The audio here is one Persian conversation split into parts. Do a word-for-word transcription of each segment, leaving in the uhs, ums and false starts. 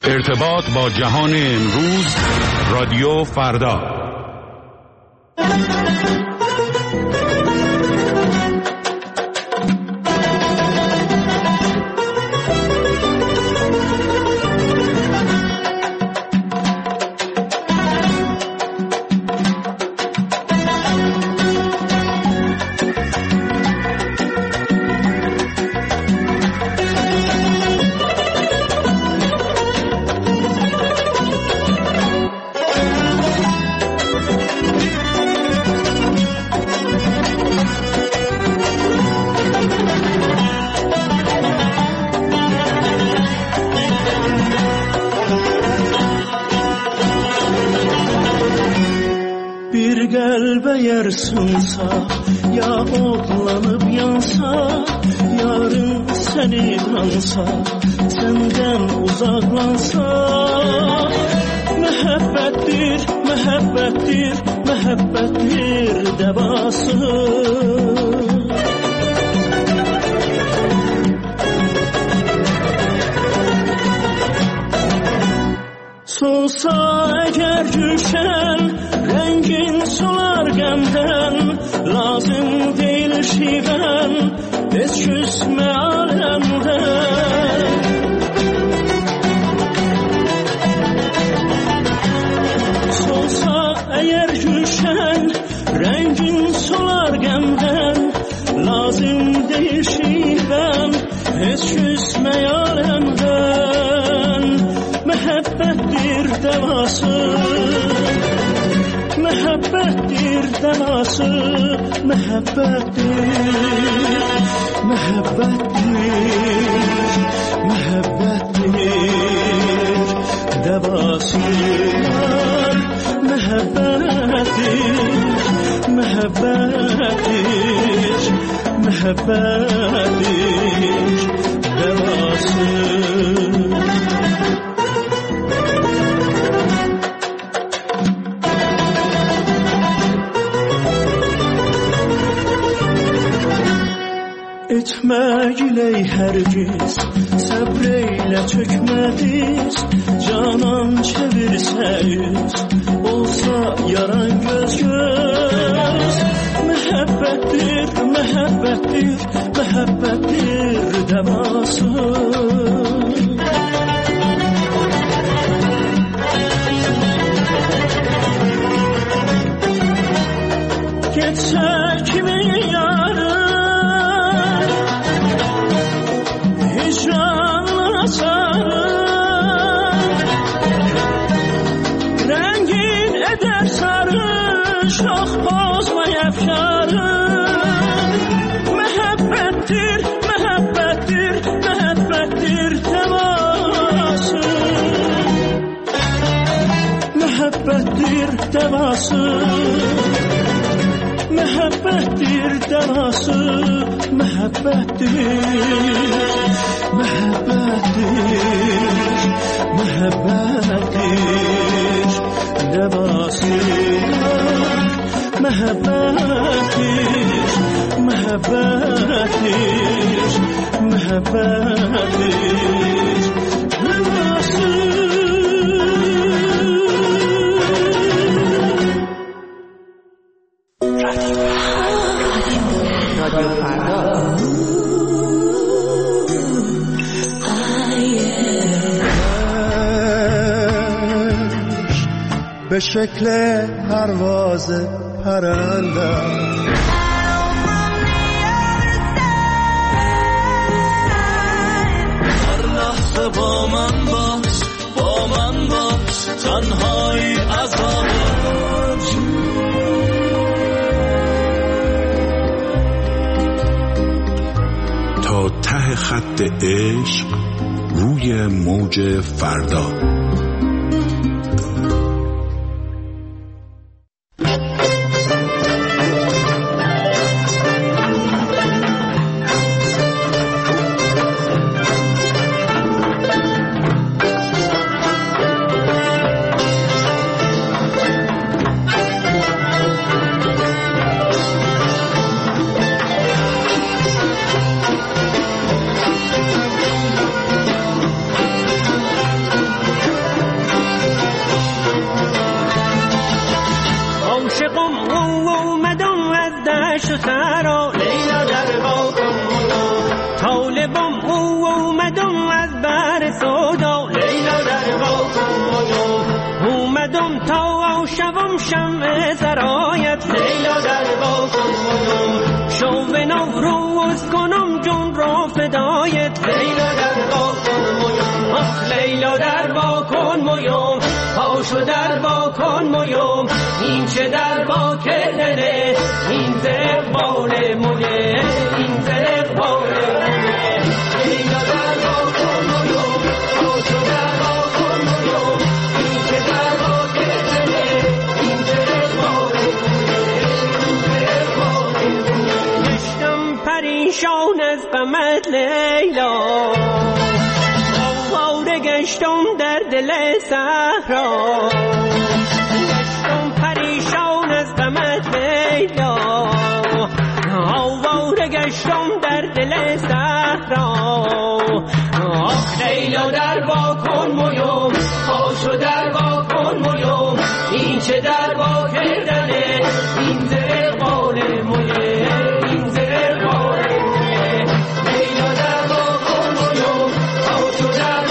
ارتباط با جهان امروز، رادیو فردا. Sunsa ya otlanıp yansa, yarın seni ansa, senden uzaklansa, mehabbettir, mehabbettir, mehabbettir devası. Solsa eğer düşen, rengin solar gemden, lazım değil şiven, hiç küsme alemden. Solsa eğer düşen, rengin solar gemden, lazım değil şiven, hiç küsme alemden. Mehabbettir devası, mehabbettir devası, mehabbettir, mehabbettir, mehabbettir devası. Mehabbettir, mehabbettir, mehabbettir devası. Etme giley hergiz, sabreyle çökmediz, canan çevirse yüz, olsa yaran göz göz. Mehabbettir, mehabbettir, mehabbettir devası. Geçse kimin yarı, hicranla sarı, rengin eder sarı, şah bozma efkarı. Mehabbettir, mehabbettir, mehabbettir devası. Mehabbettir devası, mehabbettir devası, mehabbettir, mehabbettir, mehabbettir devası. Mehabbettir, mehabbettir, mehabbettir devası. به شکل پرواز پرنده هر لحظه با من باش، با من باش، تنهایی عذاب. تا ته خط عشق، روی موج فردا. شمع سرایت لیلا در باکن مویوم شو به نوروز کنم جون را فدایت لیلا در باکن مویوم آخ لیلا در باکن مویوم پاشو در باکن مویوم این چه در با کردنه این زرق بال مویه این زرق بال مویه لیلا در باکن مویوم پاشو در باکن مویوم این چه در با کردنه این زرق بال مویه این زرق بال مویه گشتم پریشان از غمت لیلا گشتم در دل صحرا گشتم پریشان از غمت لیلا آواره گشتم در دل صحرا آخ لیلا در واکن مویوم پاشو در واکن مویوم این چه در وا کردنه این زرق بال مویه این زرق بال مویه لیلا در واکن مویوم پاشو در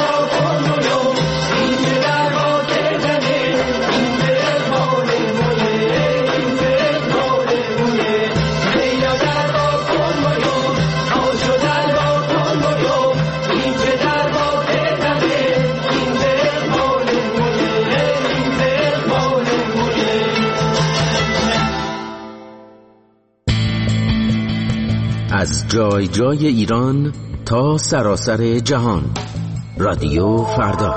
از جای جای ایران تا سراسر جهان رادیو فردا.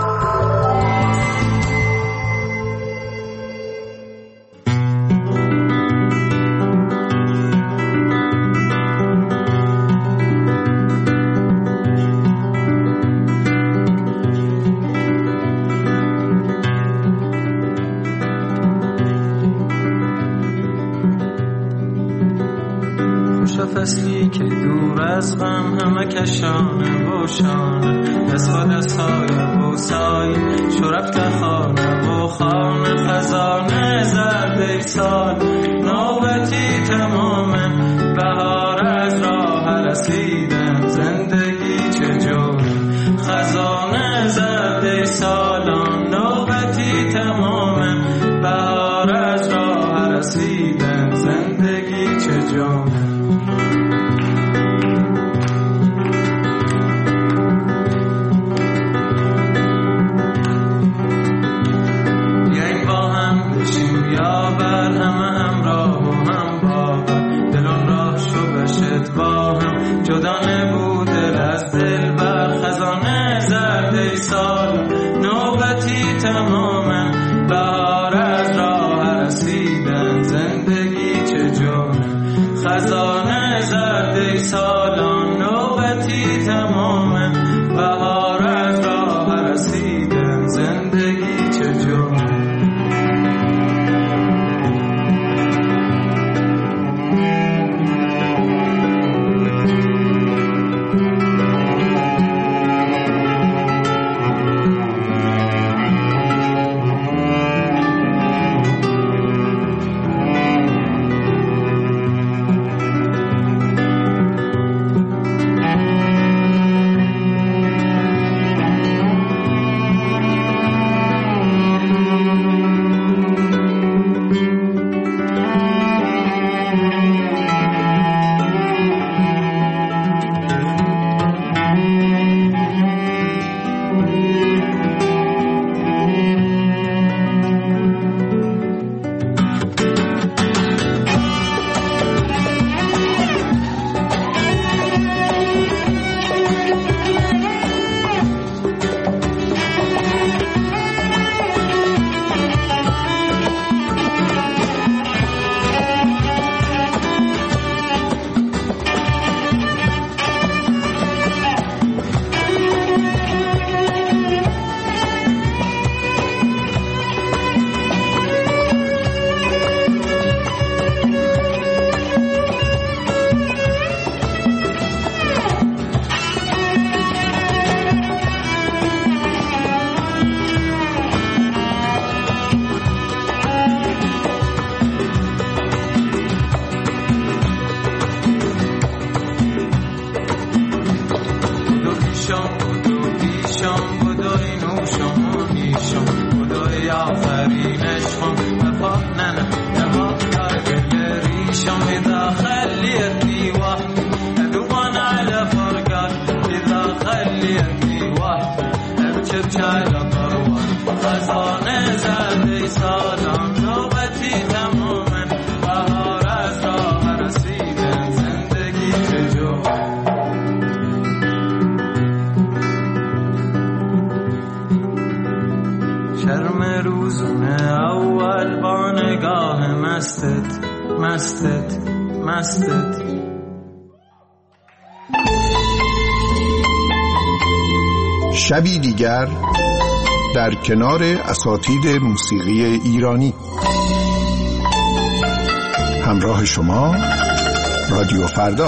فصلی که دور از غم همه کشانه و شانه دست با دست های بوسای شرفت خانه و خانه خزانه زرد سال نوبتی تمامه بهار از راه رسیدن زندگی چجوره خزانه زرد سالان نوبتی تمامه بهار از راه رسیدن زندگی چجوره خزانه زرد سالان نوبتی تمامه بهار از راه رسیدن زندگی چجوره شد چایلا کاروان خزانه زده سالان نوبتی تمامه بهار از راه رسیده زندگی چه جو شرم روزونه اول با نگاه مستت مستت مستت شبی دیگر در کنار اساتید موسیقی ایرانی. همراه شما رادیو فردا.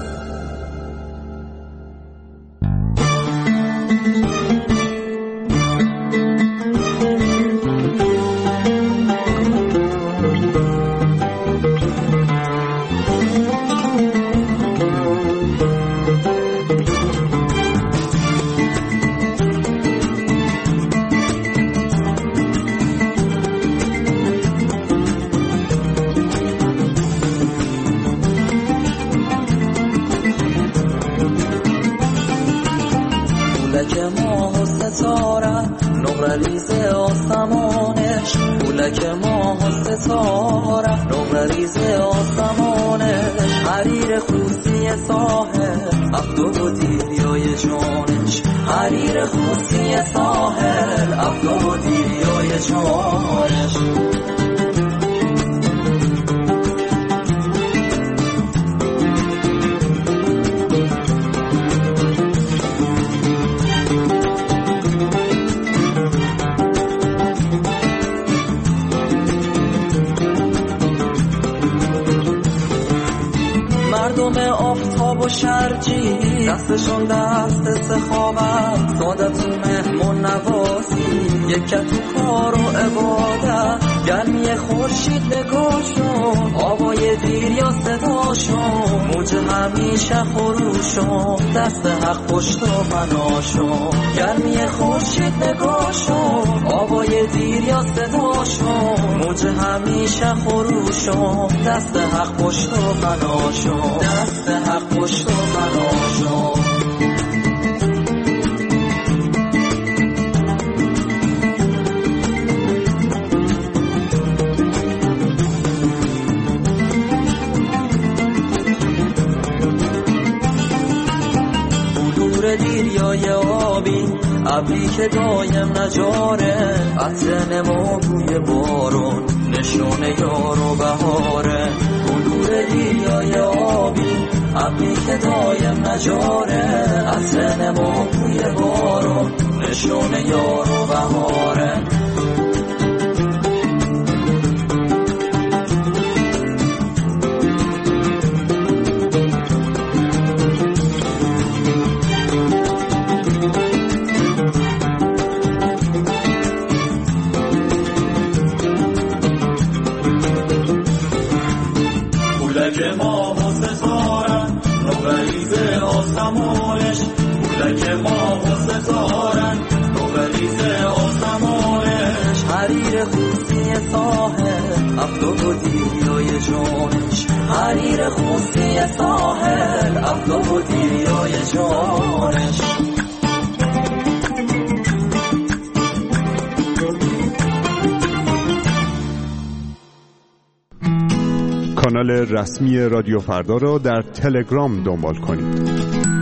دستشون دست سخاوت سادتون مهمون نوازی یکت تو کار و عبادت گرمی خورشید نگاشون آوای دیر یا صداشون موج همیشه خروشون دست حق پشت و پناشون گرمی خورشید نگاشون آوای دیر یا صداشون موج همیشه خروشون دست حق پشت و پناشون دست حق پشت و پناشون دیریای آبی ابری که دایم نجاره عطر نما بوی بارون نشون یار و بهاره بلور دیریای آبی ابری که دایم نجاره عطر نما بوی بارون نشون یار و بهاره حریر خوصی ساحل افتاد و دیریای جانش حریر خوصی ساحل افتاد و دیریای جانش کانال رسمی رادیو فردا را در تلگرام دنبال کنید.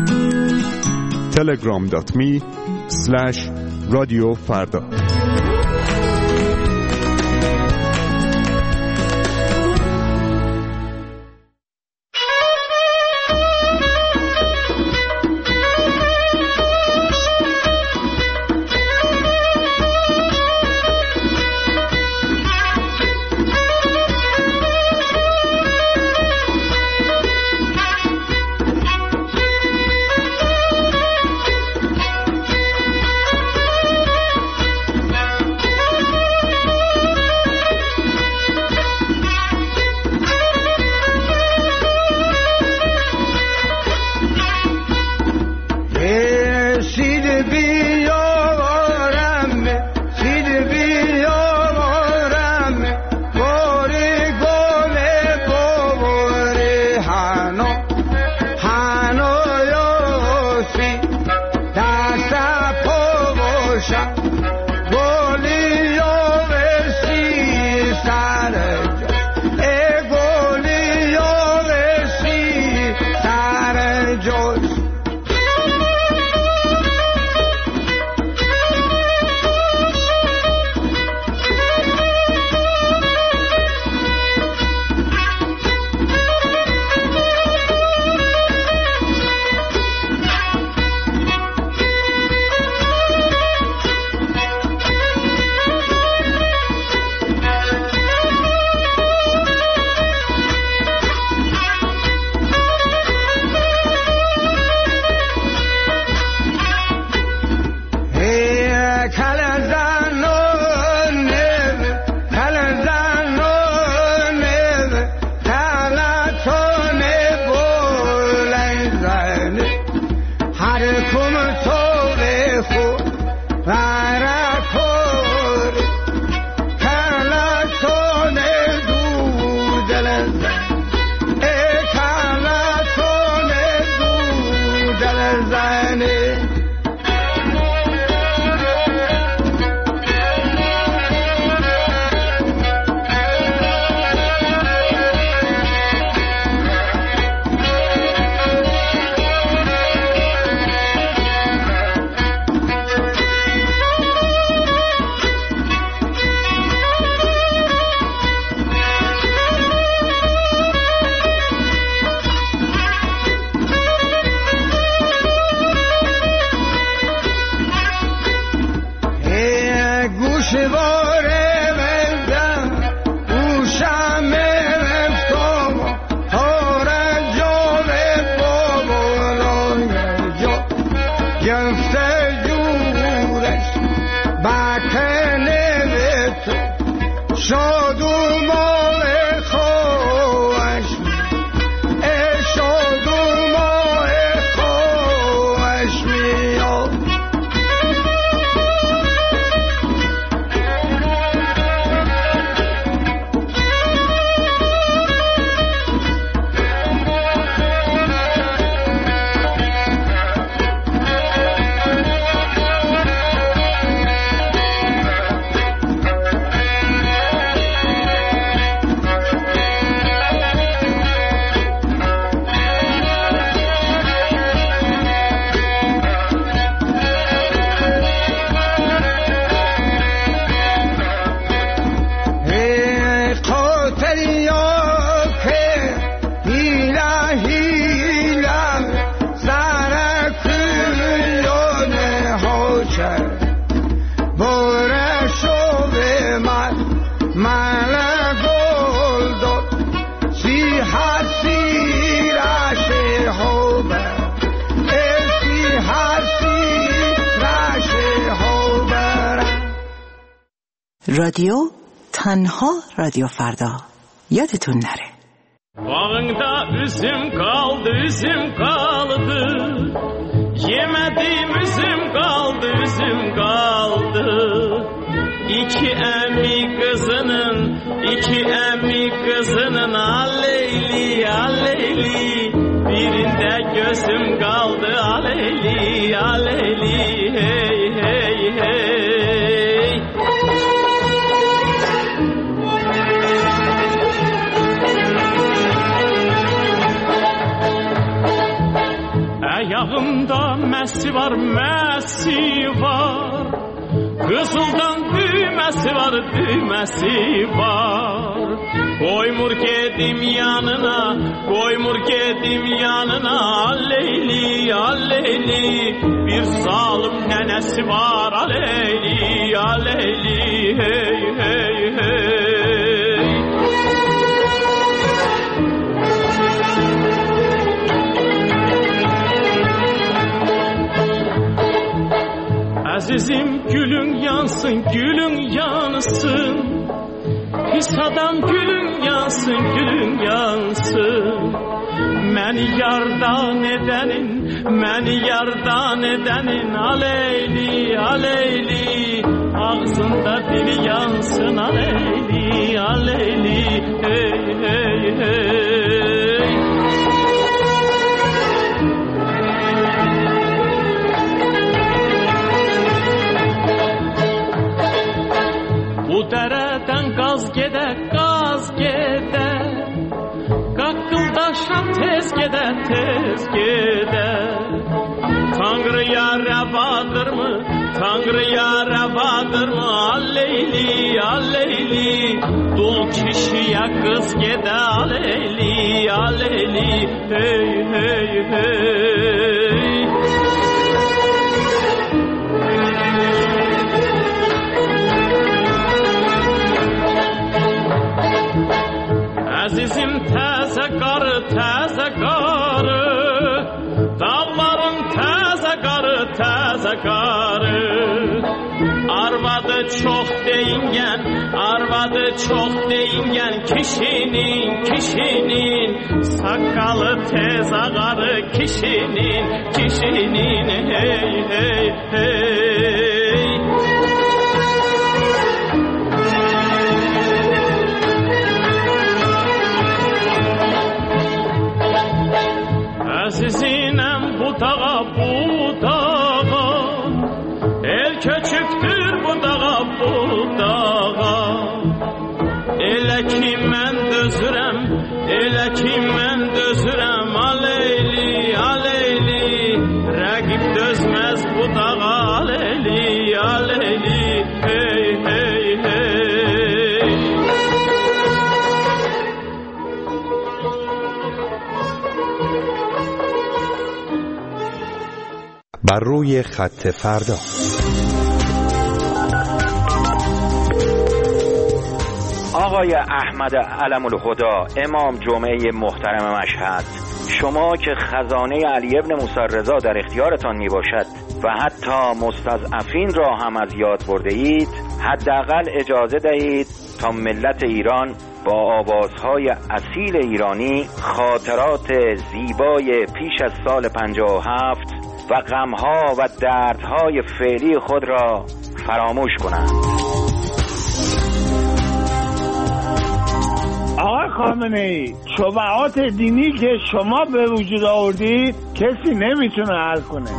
تلگرام دات می اسلش رادیو فردا. باشم گلی و بسی سر جز ای گلی و بسی سر جز رادیو تنها رادیو فردا یادتون نره. Bağında üzüm kaldı, üzüm kaldı. Yemedim üzüm kaldı, üzüm kaldı. İki emmi kızının, iki emmi kızının aleyli, aleyli. Birinde gözüm kaldı, aleyli, aleyli. Hey, hey, hey. Ayağımda mesi var, mesi var. Kızıldan düğmesi var, düğmesi var. Koymur kedim yanına, koymur kedim yanına. Aleyli, aleyli. Bir zalim nenesi var, aleyli, aleyli. Hey, hey, hey. Azizim gülün yansın, gülün yansın. Pis adam gülün yansın, gülün yansın. Məni yardan edenin, məni yardan edenin. Aleyli, aleyli. Ağzında dili yansın, aleyli, aleyli. Hey, hey, hey. Şükrüya revadır Aleyli Aleyli Dul kişiye kız gede Aleyli Aleyli Hey hey hey Azizim təzə qarı, təzə qarı Dağların təzə qarı, təzə qarı Arvadı çox deyingen, arvadı çox deyingen Kişinin, kişinin Sakalı tez ağarı Kişinin, kişinin Hey, hey, hey Azizinem bu dağa, bu dağa El köçüktür bu dağa, bu dağa Elə ki mən dözürəm, elə ki mən dözürəm Aleyli, aleyli Rəqib dözməz bu dağa Aleyli, aleyli Hey, hey, hey بر روی خط فردا آقای احمد علم الهدا امام جمعه محترم مشهد شما که خزانه علی ابن موسی رضا در اختیارتان می باشد و حتی مستضعفین را هم از یاد برده اید حداقل اجازه دهید تا ملت ایران با آوازهای اصیل ایرانی خاطرات زیبای پیش از سال پنجاه و هفت و غمها و دردهای فعلی خود را فراموش کنند. آقای خامنه‌ای شبهات دینی که شما به وجود آوردید کسی نمیتونه حل کنه.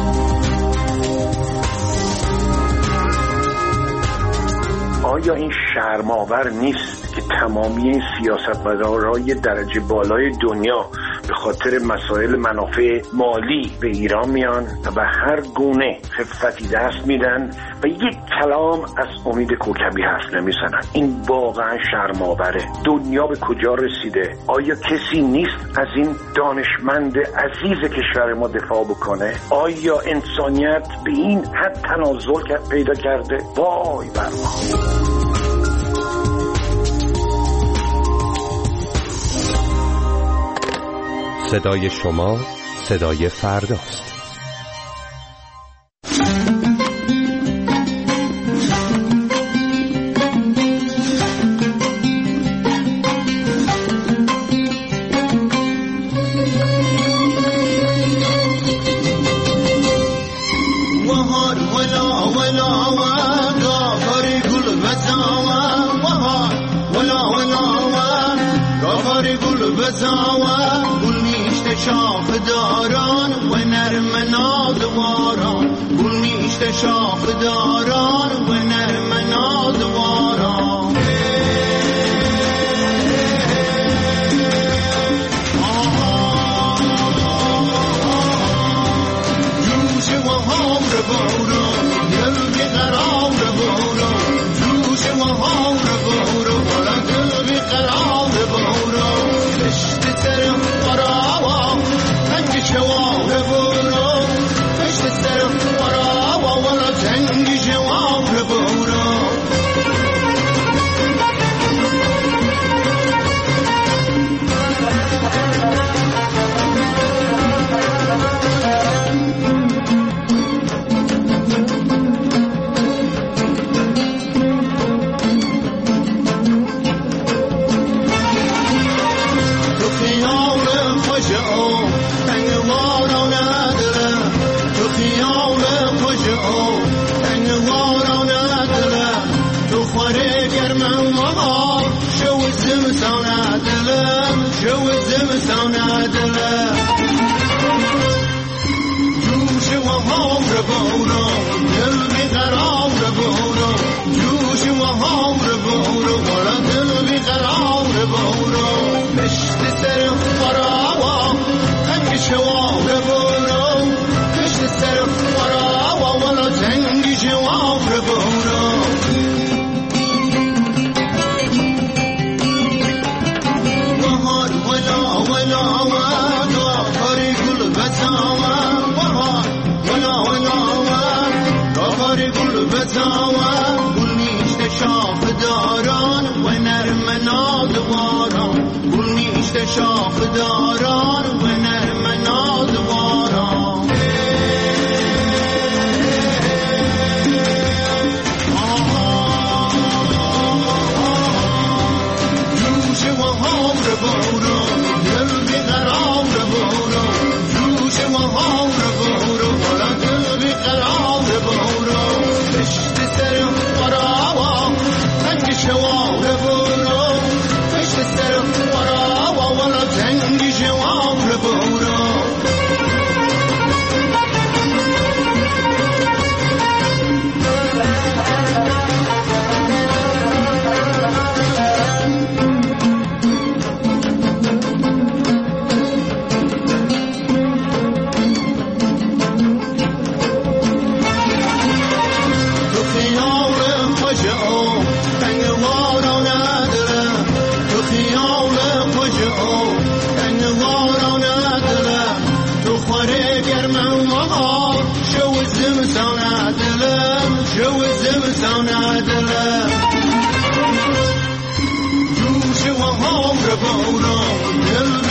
آیا این شرم‌آور نیست که تمامی این سیاستمدارای درجه بالای دنیا به خاطر مسائل منافع مالی به ایران میان و به هر گونه خفتی دست میدن و یک کلام از امید کوکبی حرف نمیزنن؟ این واقعا شرم‌آوره. دنیا به کجا رسیده؟ آیا کسی نیست از این دانشمند عزیز کشور ما دفاع بکنه؟ آیا انسانیت به این حد تنازل پیدا کرده؟ وای بر ما. صدای شما صدای فرداست. You هاور باران بهار ولا ولا ولا کاری گل بزاوم بهار ولا ولا ولا کاری گل بزاوم گل نیشت شاخ داران و نرم نادواران گل نیشت شاخ داران و نرم نادواران جوش و هامر باران دل